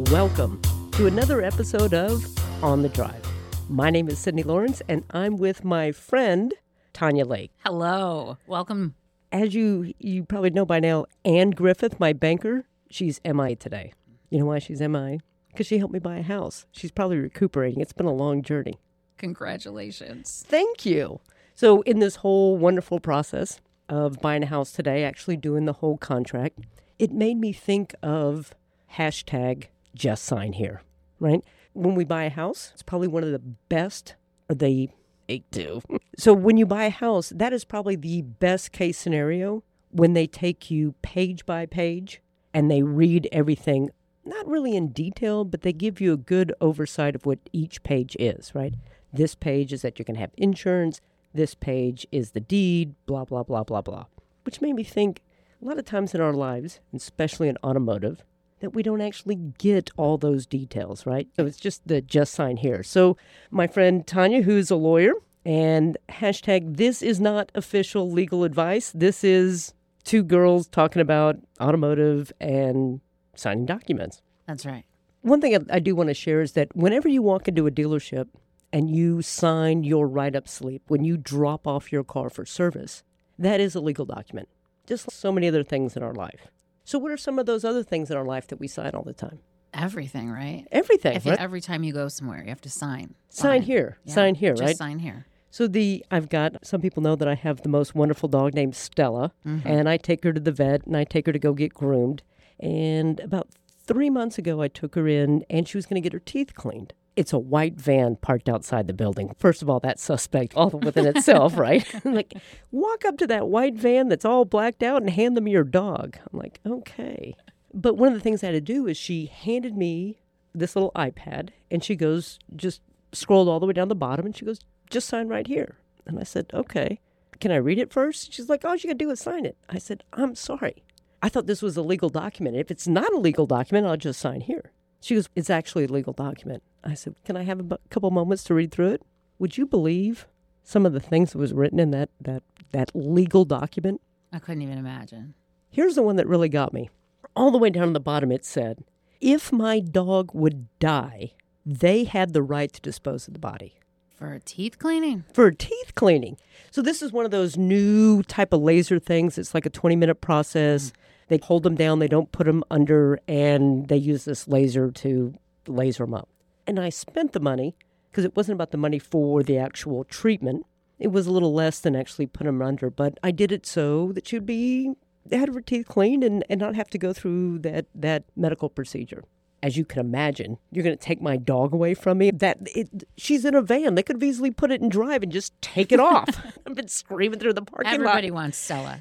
welcome to another episode of On the Drive. My name is Sydney Lawrence, and I'm with my friend, Tanya Lake. Hello. Welcome. As you probably know by now, Ann Griffith, my banker, she's MI today. You know why she's MI? Because she helped me buy a house. She's probably recuperating. It's been a long journey. Congratulations. Thank you. So in this whole wonderful process of buying a house today, actually doing the whole contract, it made me think of hashtag just sign here, right? When we buy a house, it's probably one of the best, or they do. So when you buy a house, that is probably the best case scenario when they take you page by page and they read everything, not really in detail, but they give you a good oversight of what each page is, right? This page is that you're going to have insurance. This page is the deed, blah, blah, blah, blah, blah. Which made me think a lot of times in our lives, especially in automotive, that we don't actually get all those details, right? So it's just the just sign here. So my friend Tanya, who's a lawyer, and hashtag this is not official legal advice. This is two girls talking about automotive and signing documents. That's right. One thing I do want to share is that whenever you walk into a dealership and you sign your write-up slip, when you drop off your car for service, that is a legal document, just like so many other things in our life. So what are some of those other things in our life that we sign all the time? Everything, right? Everything, right? Every time you go somewhere, you have to sign. Sign here, Yeah, sign here, just right? sign here. So I've got, some people know that I have the most wonderful dog named Stella, and I take her to the vet, and I take her to go get groomed. And about 3 months ago, I took her in, and she was going to get her teeth cleaned. It's a white van parked outside the building. First of all, that's suspect all within itself, right? Like, walk up to that white van that's all blacked out and hand them your dog. I'm like, okay. But one of the things I had to do is she handed me this little iPad, and she goes, just scrolled all the way down the bottom, and she goes, just sign right here. And I said, okay. Can I read it first? She's like, all you got to do is sign it. I said, I'm sorry. I thought this was a legal document. If it's not a legal document, I'll just sign here. She goes, it's actually a legal document. I said, can I have a couple moments to read through it? Would you believe some of the things that was written in that legal document? I couldn't even imagine. Here's the one that really got me. All the way down the bottom, it said, if my dog would die, they had the right to dispose of the body. For teeth cleaning? For teeth cleaning. So this is one of those new type of laser things. It's like a 20-minute process. They hold them down. They don't put them under, and they use this laser to laser them up. And I spent the money because it wasn't about the money for the actual treatment. It was a little less than actually put them under. But I did it so that she'd have her teeth cleaned and not have to go through that medical procedure. As you can imagine, you're going to take my dog away from me. She's in a van. They could have easily put it in drive and just take it off. I've been screaming through the parking lot. Everybody wants Stella.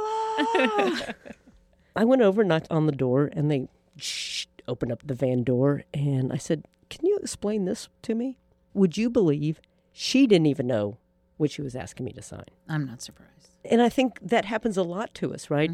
Stella! I went over, knocked on the door, and they opened up the van door. And I said, can you explain this to me? Would you believe she didn't even know what she was asking me to sign? I'm not surprised. And I think that happens a lot to us, right?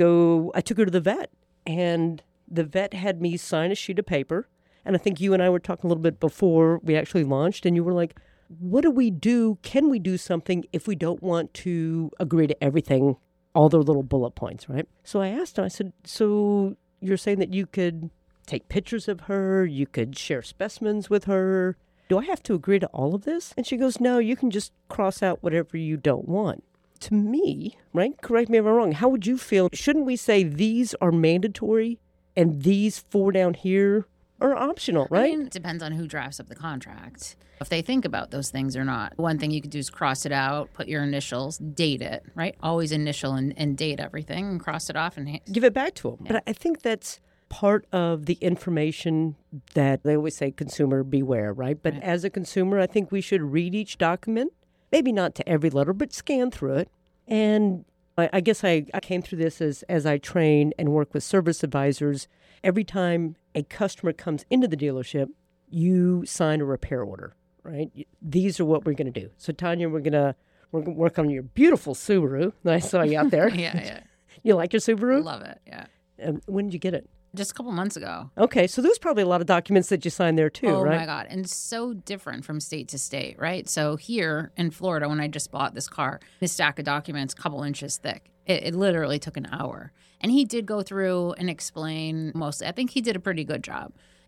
I took her to the vet, and the vet had me sign a sheet of paper. And I think you and I were talking a little bit before we actually launched, and you were like, what do we do? Can we do something if we don't want to agree to everything, all the little bullet points, right? So I asked her, I said, so you're saying that you could take pictures of her, you could share specimens with her. Do I have to agree to all of this? And she goes, no, you can just cross out whatever you don't want. To me, right? Correct me if I'm wrong. How would you feel? Shouldn't we say these are mandatory and these 4 down here are optional, right? I mean, it depends on who drafts up the contract. If they think about those things or not. One thing you could do is cross it out, put your initials, date it, right? Always initial and date everything and cross it off and give it back to them. Yeah. But I think that's part of the information that they always say consumer beware, right? But as a consumer, I think we should read each document, maybe not to every letter, but scan through it. And I guess I came through this as I train and work with service advisors. Every time a customer comes into the dealership, you sign a repair order, right? These are what we're going to do. So, Tanya, we're going to work on your beautiful Subaru that I saw you out there. Yeah. You like your Subaru? Love it, yeah. When did you get it? Just a couple months ago. Okay, so there's probably a lot of documents that you signed there too, right? Oh, my God. And so different from state to state, right? So here in Florida, when I just bought this car, this stack of documents, a couple inches thick. It literally took an hour. And he did go through and explain mostly. I think he did a pretty good job.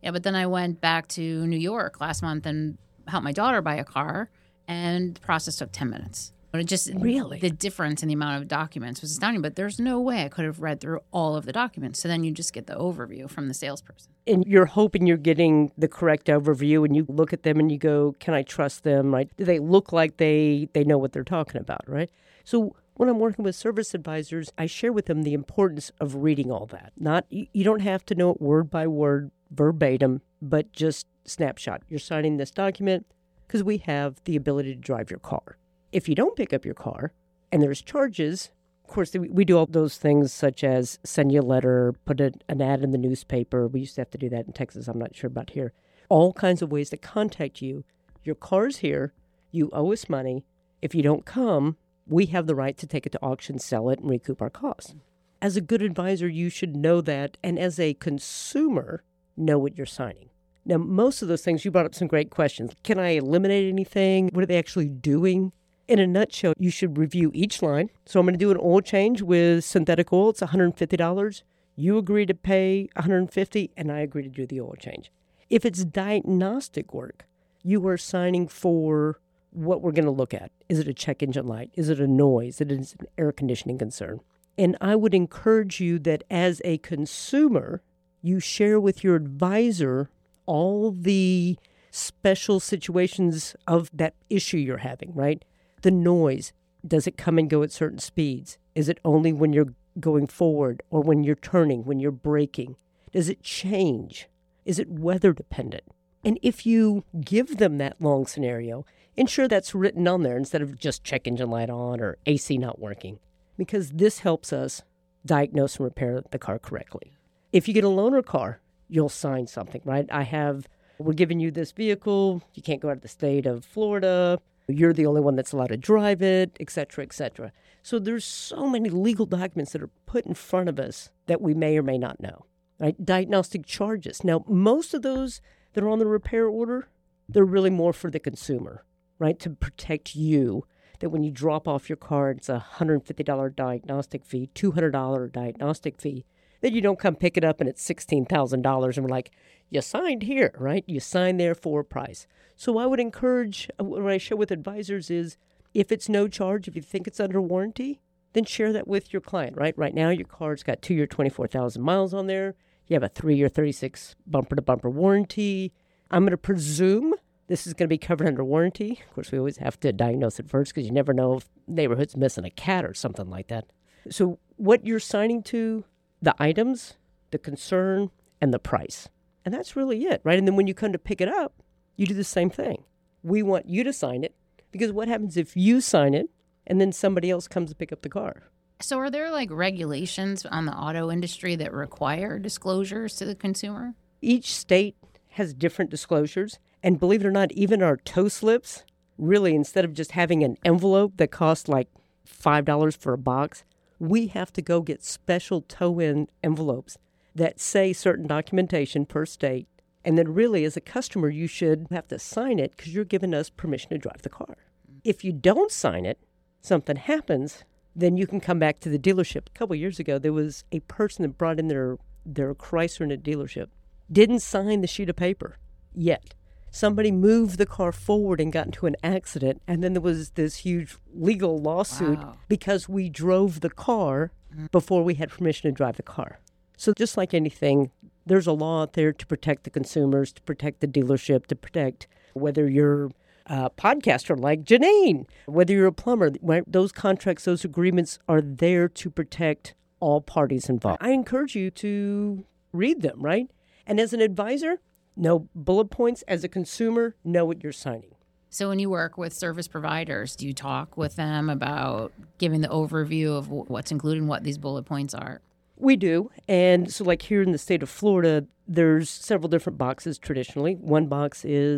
Yeah, but then I went back to New York last month and helped my daughter buy a car, and the process took 10 minutes. But it just Really? the difference in the amount of documents was astounding. But there's no way I could have read through all of the documents. So then you just get the overview from the salesperson. And you're hoping you're getting the correct overview, and you look at them and you go, can I trust them, right? Do they look like they know what they're talking about, right? So when I'm working with service advisors, I share with them the importance of reading all that. Not you don't have to know it word by word, verbatim, but just snapshot. You're signing this document because we have the ability to drive your car. If you don't pick up your car and there's charges, of course, we do all those things such as send you a letter, put an ad in the newspaper. We used to have to do that in Texas. I'm not sure about here. All kinds of ways to contact you. Your car's here. You owe us money. If you don't come, we have the right to take it to auction, sell it, and recoup our costs. As a good advisor, you should know that. And as a consumer, know what you're signing. Now, most of those things, you brought up some great questions. Can I eliminate anything? What are they actually doing? In a nutshell, you should review each line. So I'm going to do an oil change with synthetic oil. It's $150. You agree to pay $150, and I agree to do the oil change. If it's diagnostic work, you are signing for what we're going to look at. Is it a check engine light? Is it a noise? Is it an air conditioning concern? And I would encourage you that as a consumer, you share with your advisor all the special situations of that issue you're having, right? The noise, does it come and go at certain speeds? Is it only when you're going forward or when you're turning, when you're braking? Does it change? Is it weather dependent? And if you give them that long scenario, ensure that's written on there instead of just check engine light on or AC not working, because this helps us diagnose and repair the car correctly. If you get a loaner car, you'll sign something, right? We're giving you this vehicle. You can't go out of the state of Florida. You're the only one that's allowed to drive it, et cetera, et cetera. So there's so many legal documents that are put in front of us that we may or may not know, right? Diagnostic charges. Now, most of those that are on the repair order, they're really more for the consumer, right? To protect you, that when you drop off your car, it's a $150 diagnostic fee, $200 diagnostic fee, that you don't come pick it up and it's $16,000 and we're like, you signed here, right? You signed there for a price. So I would encourage, what I share with advisors is, if it's no charge, if you think it's under warranty, then share that with your client, right? Right now, your car's got 2-year, 24,000 miles on there. You have a 3-year, 36 bumper-to-bumper warranty. I'm going to presume this is going to be covered under warranty. Of course, we always have to diagnose it first because you never know if neighborhood's missing a cat or something like that. So what you're signing to, the items, the concern, and the price. And that's really it, right? And then when you come to pick it up, you do the same thing. We want you to sign it, because what happens if you sign it and then somebody else comes to pick up the car? So are there like regulations on the auto industry that require disclosures to the consumer? Each state has different disclosures. And believe it or not, even our tow slips, really, instead of just having an envelope that costs like $5 for a box, we have to go get special tow-in envelopes that say certain documentation per state. And then really, as a customer, you should have to sign it because you're giving us permission to drive the car. If you don't sign it, something happens, then you can come back to the dealership. A couple of years ago, there was a person that brought in their Chrysler in a dealership, didn't sign the sheet of paper yet. Somebody moved the car forward and got into an accident, and then there was this huge legal lawsuit because we drove the car before we had permission to drive the car. So just like anything, there's a law out there to protect the consumers, to protect the dealership, to protect whether you're a podcaster like Janine, whether you're a plumber. Right? Those contracts, those agreements are there to protect all parties involved. I encourage you to read them, right? And as an advisor, know bullet points. As a consumer, know what you're signing. So when you work with service providers, do you talk with them about giving the overview of what's included and what these bullet points are? We do. And so like here in the state of Florida, there's several different boxes traditionally. There's one box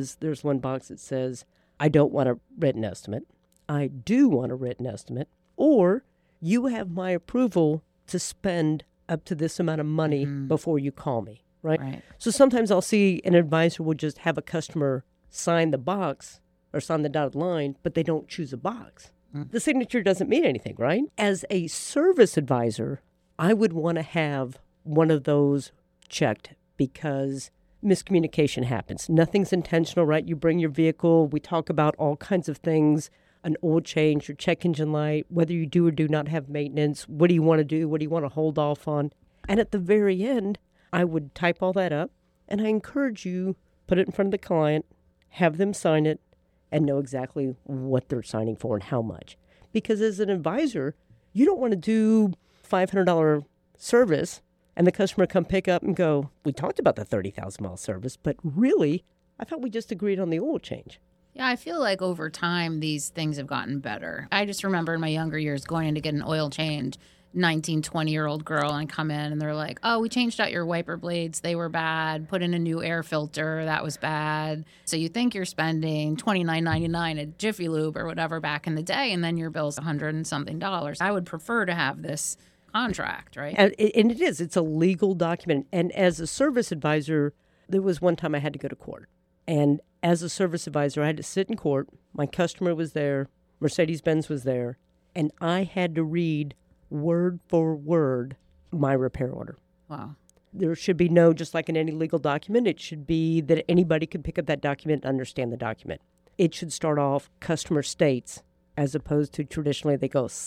that says, I don't want a written estimate. I do want a written estimate. Or you have my approval to spend up to this amount of money before you call me, right? So sometimes I'll see an advisor will just have a customer sign the box or sign the dotted line, but they don't choose a box. The signature doesn't mean anything, right? As a service advisor, I would want to have one of those checked because miscommunication happens. Nothing's intentional, right? You bring your vehicle. We talk about all kinds of things, an oil change, your check engine light, whether you do or do not have maintenance. What do you want to do? What do you want to hold off on? And at the very end, I would type all that up, and I encourage you, put it in front of the client, have them sign it, and know exactly what they're signing for and how much. Because as an advisor, you don't want to do $500 service and the customer come pick up and go, we talked about the 30,000-mile service, but really, I thought we just agreed on the oil change. Yeah, I feel like over time, these things have gotten better. I just remember in my younger years going in to get an oil change, 19, 20-year-old girl, and I come in and they're like, oh, we changed out your wiper blades. They were bad. Put in a new air filter. That was bad. So you think you're spending $29.99 at Jiffy Lube or whatever back in the day, and then your bill's $100 and something. I would prefer to have this contract, right? And it is. It's a legal document. And as a service advisor, there was one time I had to go to court. And as a service advisor, I had to sit in court. My customer was there. Mercedes-Benz was there. And I had to read word for word my repair order. Wow. There should be no, just like in any legal document, it should be that anybody could pick up that document and understand the document. It should start off customer states as opposed to traditionally they go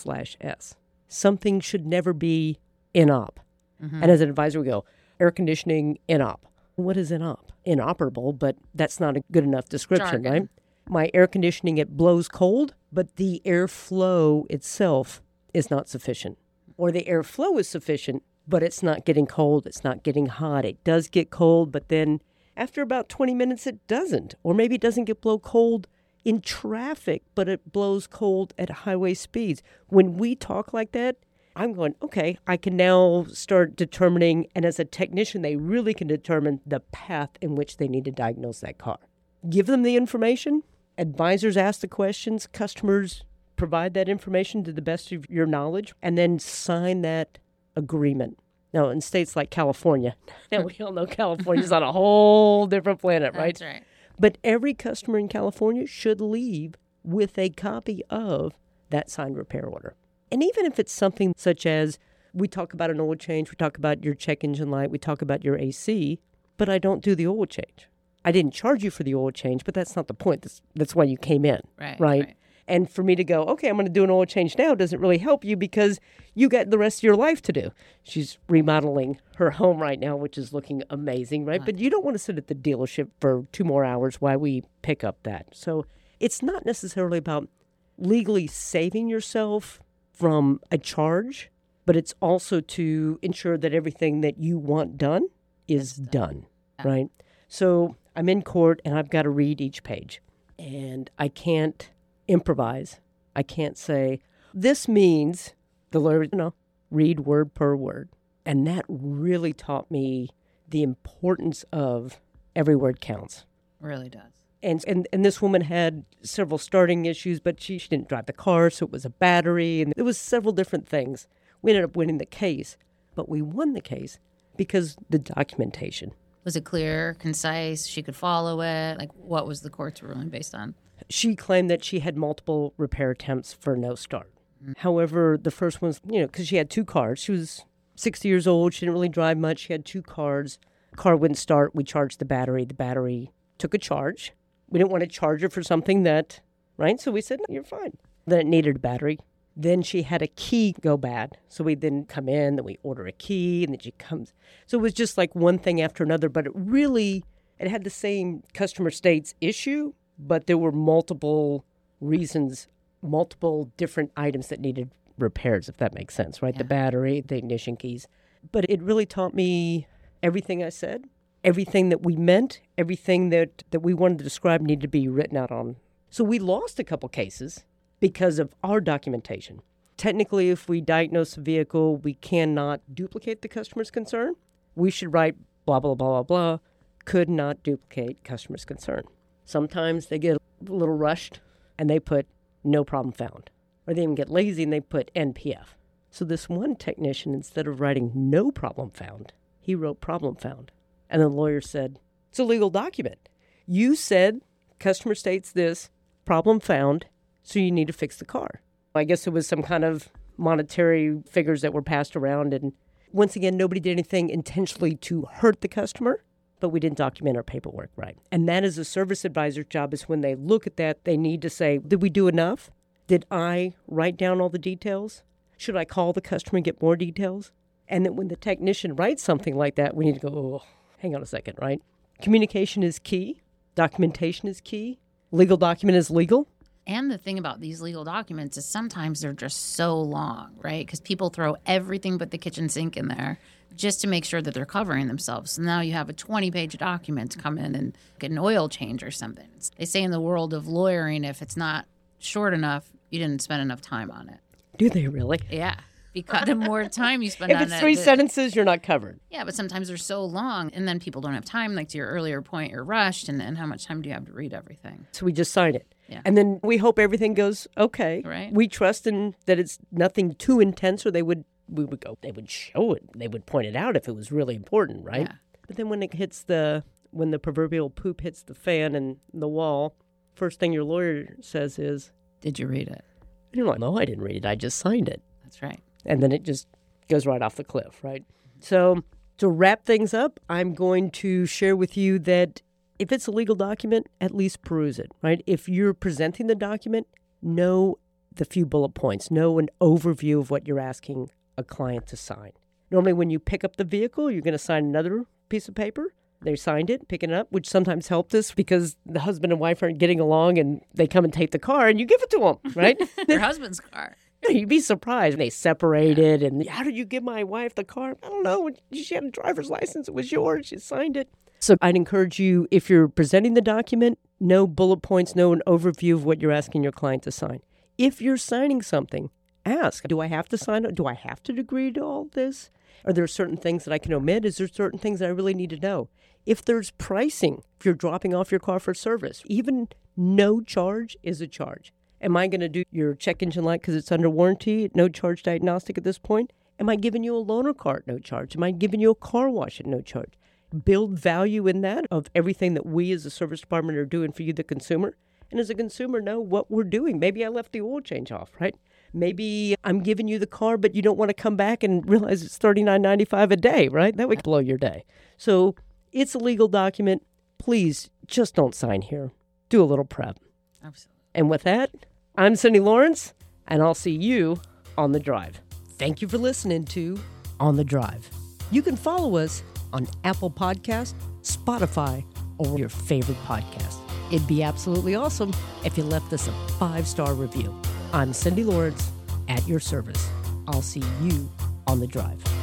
C/S. Something should never be in-op. Mm-hmm. And as an advisor, we go, air conditioning in-op. What is in-op? Inoperable, but that's not a good enough description, Jargon. right? My air conditioning, it blows cold, but the airflow itself is not sufficient. Or the airflow is sufficient, but it's not getting cold, it's not getting hot. It does get cold, but then after about 20 minutes, it doesn't. Or maybe it doesn't get blow cold in traffic, but it blows cold at highway speeds. When we talk like that, I'm going, okay, I can now start determining, and as a technician, they really can determine the path in which they need to diagnose that car. Give them the information. Advisors ask the questions. Customers provide that information to the best of your knowledge, and then sign that agreement. Now, in states like California, now we all know California's on a whole different planet, right? That's right. But every customer in California should leave with a copy of that signed repair order. And even if it's something such as, we talk about an oil change, we talk about your check engine light, we talk about your AC, but I don't do the oil change. I didn't charge you for the oil change, but that's not the point. That's why you came in, right? And for me to go, okay, I'm going to do an oil change now doesn't really help you because you got the rest of your life to do. She's remodeling her home right now, which is looking amazing, right? But you don't want to sit at the dealership for 2 more hours while we pick up that. So it's not necessarily about legally saving yourself from a charge, but it's also to ensure that everything that you want done is done, right? So I'm in court and I've got to read each page, and I can't improvise. I can't say, this means, the lawyer, read word per word. And that really taught me the importance of every word counts. Really does. And this woman had several starting issues, but she didn't drive the car, so it was a battery, and there was several different things. We ended up winning the case, but we won the case because the documentation. Was it clear, concise, she could follow it? Like, what was the court's ruling based on? She claimed that she had multiple repair attempts for no start. Mm-hmm. However, the first one's, because she had 2 cars. She was 60 years old. She didn't really drive much. She had 2 cars. Car wouldn't start. We charged the battery. The battery took a charge. We didn't want to charge her for something that, right? So we said, no, you're fine. Then it needed a battery. Then she had a key go bad. So we then come in, then we order a key, and then she comes. So it was just like one thing after another, but it had the same customer states issue, but there were multiple reasons, multiple different items that needed repairs, if that makes sense, right? Yeah. The battery, the ignition keys. But it really taught me everything I said, everything that we meant, everything that we wanted to describe needed to be written out on. So we lost a couple cases because of our documentation. Technically, if we diagnose a vehicle, we cannot duplicate the customer's concern. We should write blah, blah, blah, blah, blah, could not duplicate customer's concern. Sometimes they get a little rushed and they put no problem found. Or they even get lazy and they put NPF. So this one technician, instead of writing no problem found, he wrote problem found. And the lawyer said, it's a legal document. You said customer states this, problem found, so you need to fix the car. I guess it was some kind of monetary figures that were passed around. And once again, nobody did anything intentionally to hurt the customer. but we didn't document our paperwork right. And that is a service advisor's job, is when they look at that, they need to say, did we do enough? Did I write down all the details? Should I call the customer and get more details? And then when the technician writes something like that, we need to go, oh, hang on a second, right? Communication is key. Documentation is key. Legal document is legal. And the thing about these legal documents is sometimes they're just so long, right? Because people throw everything but the kitchen sink in there just to make sure that they're covering themselves. So now you have a 20-page document to come in and get an oil change or something. They say in the world of lawyering, if it's not short enough, you didn't spend enough time on it. Do they really? Yeah. Because the more time you spend if on it's it. three sentences, you're not covered. Yeah, but sometimes they're so long, and then people don't have time. Like to your earlier point, you're rushed, and how much time do you have to read everything? So we just sign it. Yeah. And then we hope everything goes okay. Right. We trust in that it's nothing too intense, or they would show it. They would point it out if it was really important, right? Yeah. But then when when the proverbial poop hits the fan and the wall, first thing your lawyer says is, Did you read it? you're like, no, I didn't read it. I just signed it. That's right. And then it just goes right off the cliff, right? So to wrap things up, I'm going to share with you that if it's a legal document, at least peruse it, right? If you're presenting the document, know the few bullet points, know an overview of what you're asking a client to sign. Normally when you pick up the vehicle, you're going to sign another piece of paper. They signed it, picking it up, which sometimes helped us because the husband and wife aren't getting along and they come and take the car and you give it to them, right? Your husband's car. You'd be surprised. They separated, and how did you give my wife the car? I don't know. She had a driver's license. It was yours. She signed it. So I'd encourage you, if you're presenting the document, know bullet points, know an overview of what you're asking your client to sign. If you're signing something, ask, do I have to sign it? Do I have to agree to all this? Are there certain things that I can omit? Is there certain things that I really need to know? If there's pricing, if you're dropping off your car for service, even no charge is a charge. Am I going to do your check engine light because it's under warranty, no charge diagnostic at this point? Am I giving you a loaner car at no charge? Am I giving you a car wash at no charge? Build value in that of everything that we as a service department are doing for you, the consumer. And as a consumer, know what we're doing. Maybe I left the oil change off, right? Maybe I'm giving you the car, but you don't want to come back and realize it's $39.95 a day, right? That would blow your day. So it's a legal document. Please just don't sign here. Do a little prep. Absolutely. And with that, I'm Cindy Lawrence, and I'll see you on the drive. Thank you for listening to On the Drive. You can follow us on Apple Podcasts, Spotify, or your favorite podcast. It'd be absolutely awesome if you left us a 5-star review. I'm Cindy Lawrence, at your service. I'll see you on the drive.